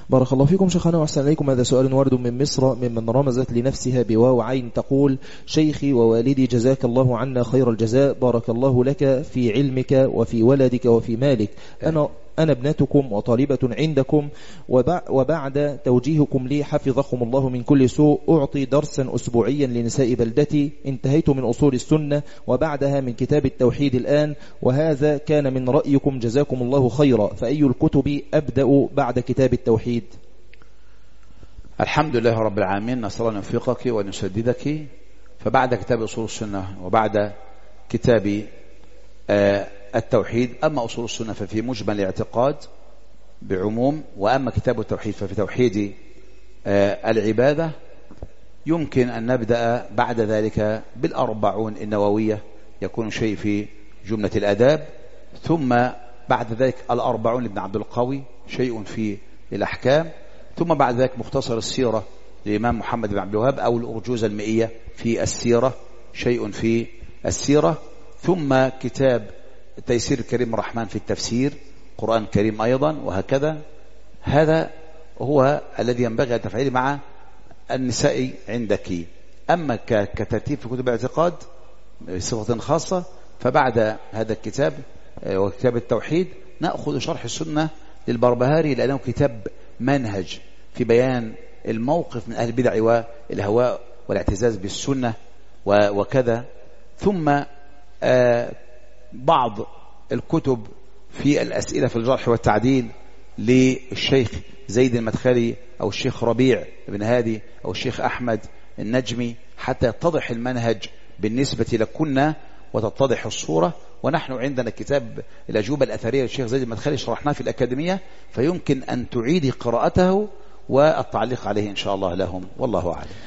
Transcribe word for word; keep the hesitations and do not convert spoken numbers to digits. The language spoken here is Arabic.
بارك الله فيكم شيخنا وأحسن إليكم. هذا سؤال وارد من مصر ممن رمزت لنفسها بواو عين، تقول: شيخي ووالدي جزاك الله عنا خير الجزاء، بارك الله لك في علمك وفي ولدك وفي مالك. أنا أنا ابنتكم وطالبة عندكم، وبعد توجيهكم لي حفظكم الله من كل سوء أعطي درسا أسبوعيا لنساء بلدتي، انتهيت من أصول السنة وبعدها من كتاب التوحيد الآن، وهذا كان من رأيكم جزاكم الله خيرا، فأي الكتب أبدأ بعد كتاب التوحيد؟ الحمد لله رب العالمين، نسأل الله أن يوفقك وأن يسددك. فبعد كتاب أصول السنة وبعد كتاب آه التوحيد، أما أصول السنة ففي مجمل الاعتقاد بعموم، وأما كتاب التوحيد ففي توحيد آه العبادة. يمكن أن نبدأ بعد ذلك بالأربعون النووية، يكون شيء في جملة الأداب، ثم بعد ذلك الأربعون لابن عبد القوي، شيء في الأحكام، ثم بعد ذلك مختصر السيرة للإمام محمد بن عبد الوهاب، أو الأرجوزة المئية في السيرة، شيء في السيرة، ثم كتاب تيسير الكريم الرحمن في التفسير، قرآن الكريم أيضا، وهكذا. هذا هو الذي ينبغي أن تفعله مع النساء عندك. أما كترتيب في كتب الاعتقاد بصفة خاصة، فبعد هذا الكتاب وكتاب التوحيد نأخذ شرح السنة للبربهاري، لأنه كتاب منهج في بيان الموقف من أهل البدع والهواء والاعتزاز بالسنة وكذا. ثم بعض الكتب في الأسئلة في الجرح والتعديل للشيخ زيد المدخلي أو الشيخ ربيع بن هادي أو الشيخ أحمد النجمي، حتى يتضح المنهج بالنسبة لكنا وتتضح الصورة. ونحن عندنا كتاب الأجوبة الأثرية للشيخ زيد المدخلي شرحناه في الأكاديمية، فيمكن أن تعيدي قراءته والتعليق عليه إن شاء الله لهم، والله أعلم.